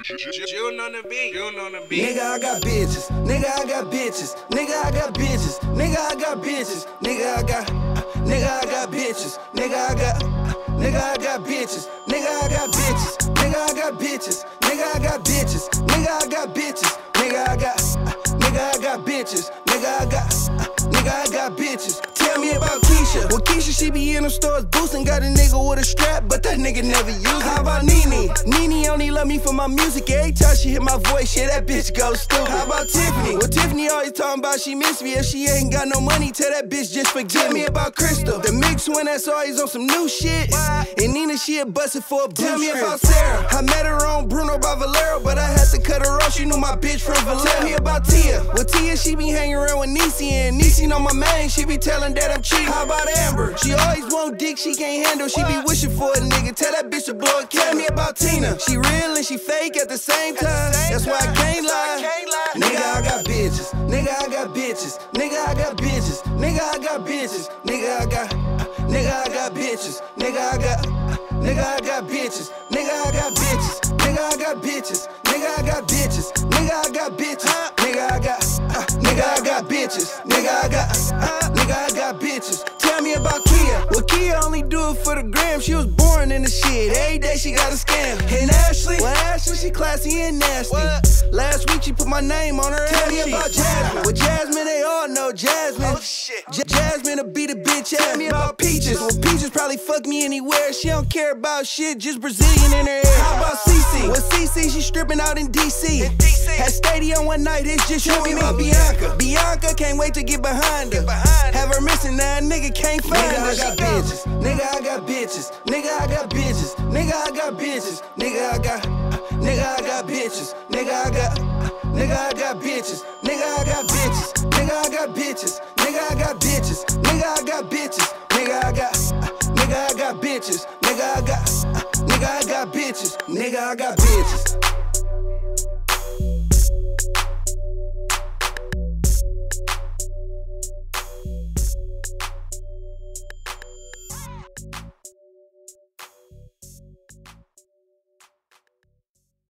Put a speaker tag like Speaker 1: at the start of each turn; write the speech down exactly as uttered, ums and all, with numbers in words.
Speaker 1: June on the beat, June on the beat.
Speaker 2: Nigga, I got bitches. Nigga, I got bitches. Nigga, I got bitches. Nigga, I got bitches. Nigga, I got. Nigga, I got bitches. Nigga, I got. Nigga, I got bitches. Nigga, I got bitches. Nigga, I got bitches. Nigga, I got bitches. Nigga, I got bitches. Nigga, I got. Nigga, I got bitches. Nigga, I got. Nigga, I got bitches. Tell me about Keisha. Well, Keisha, she be in the stores boosting. Got a nigga with a strap, but that nigga never use it. How about Nene? Nene only love me for my music. Every time she hear my voice, yeah, that bitch go stupid. How about Tiffany? Well, Tiffany always talking about she miss me. If she ain't got no money, tell that bitch just forget. Tell me about Crystal. The mix one that's always on some new shit. And Nina, she a busted for a blue. Tell me about Sarah. I met her on Bruno by Valero, but I had to cut her off. She knew my bitch from Valero. Tell me about Tia. Well, Tia, she be hanging around with Niecy, and Niecy know my man. She be telling that I'm cheap. How about Amber? She always want dick she can't handle. She be wishing for a nigga. Tell that bitch to blow a Tell me about Tina. She real and she fake at the same time. That's why I can't lie. Nigga, I got bitches. Nigga, I got bitches. Nigga, I got bitches. Nigga, I got bitches. Nigga, I got. Nigga, I got bitches. Nigga, I got. Nigga, I got bitches. Nigga, I got bitches. Nigga, I got bitches. Nigga, I got bitches. Nigga, I got bitches. Nigga, I got. Nigga, I got bitches. Nigga, I got. Nigga, I got bitches. Tell me about Kia. Well, Kia only do it for the gram. She was born in the shit. Every day she got a scam. And Ashley? Well, Ashley, she classy and nasty. What? Last week she put my name on her. Tell me about Jasmine. Well, Jasmine, they all know Jasmine. Oh, shit. J Jasmine will beat a bitch. Tell me about Peaches. Well, Peaches probably fuck me anywhere. She don't care about shit, just Brazilian in her hair. How about Cece? Well, Cece, she stripping out in D C. In D C. Had stadium one night, it's just you and me. About Bianca. Bianca can't wait to get behind her. Get behind Have her missing now, nigga can't find nigga, her. I got bitches. Nigga, I got bitches. Nigga, I got bitches. Nigga, I got bitches. Nigga, I got. Nigga, I got bitches. Nigga, I got. Nigga, I got bitches. Nigga, I got bitches. Nigga, I got bitches. Nigga, I got bitches. Nigga, I got bitches. Nigga, I got. Nigga, I got bitches. Nigga, I got. Nigga, I got bitches. Nigga, I got bitches.